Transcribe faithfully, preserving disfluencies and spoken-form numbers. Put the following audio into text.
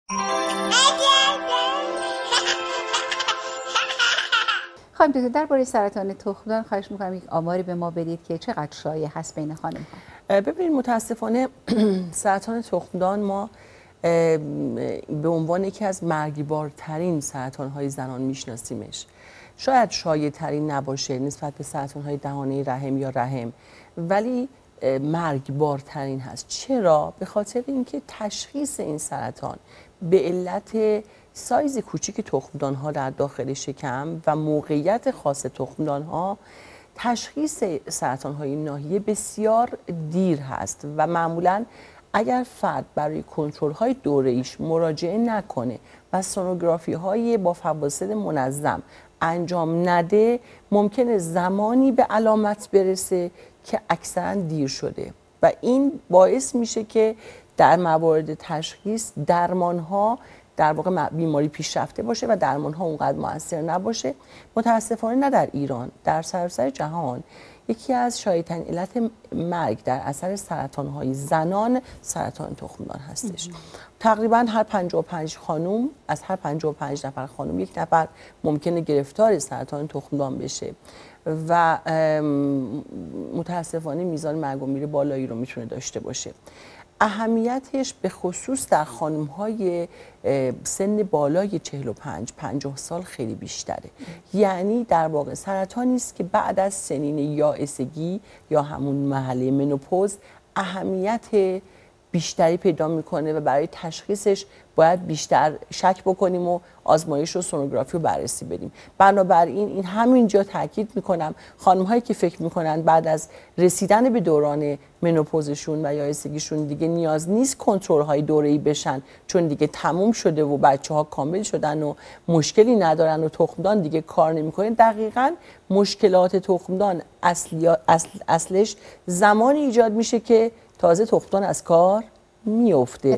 خانم دکتر، درباره سرطان تخمدان خواهش می‌کنم یک آماری به ما بدید که چقدر شایع هست بین خانم‌ها. ببینید متاسفانه سرطان تخمدان ما به عنوان یکی از مرگبارترین سرطان‌های زنان میشناسیمش. شاید شایع ترین نباشه نسبت به سرطان‌های دهانه رحم یا رحم، ولی مرگبارترین هست. چرا؟ به خاطر اینکه تشخیص این سرطان به علت سایز کوچیک تخمدان‌ها در داخل شکم و موقعیت خاص تخمدان‌ها، تشخیص سرطان‌های ناحیه بسیار دیر هست و معمولاً اگر فرد برای کنترل‌های دوره‌ایش مراجعه نکنه و سونوگرافی‌های با فواصل منظم انجام نده، ممکنه زمانی به علامت برسه که اکثراً دیر شده و این باعث میشه که در موارد تشخیص درمان‌ها در واقع بیماری پیشرفته باشه و درمان‌ها اونقدر مؤثر نباشه. متاسفانه نه در ایران، در سراسر جهان یکی از شایع‌ترین علت مرگ در اثر سرطان‌های زنان سرطان تخمدان هستش. تقریباً هر پنجاه و پنج خانم از هر پنجاه و پنج نفر خانم یک نفر ممکنه گرفتار سرطان تخمدان بشه و متاسفانه میزان مرگ و میر بالایی رو میتونه داشته باشه. اهمیتش به خصوص در خانم‌های سن بالای چهل و پنج پنجاه سال خیلی بیشتره. یعنی در واقع سرطانی است که بعد از سنین یائسگی یا همون مرحله منوپوز اهمیت بیشتری پیدا میکنه و برای تشخیصش باید بیشتر شک بکنیم و آزمایش و سونوگرافی رو بررسی بدیم. بنابراین این همینجا تاکید میکنم خانم هایی که فکر میکنن بعد از رسیدن به دوران منوپوزشون و یائسگیشون دیگه نیاز نیست کنترل های دوره‌ای بشن چون دیگه تموم شده و بچه ها کامل شدن و مشکلی ندارن و تخمدان دیگه کار نمیکنه، دقیقاً مشکلات تخمدان اصلی اصل اصلش زمانی ایجاد میشه که تازه تخمدان از کار میفته.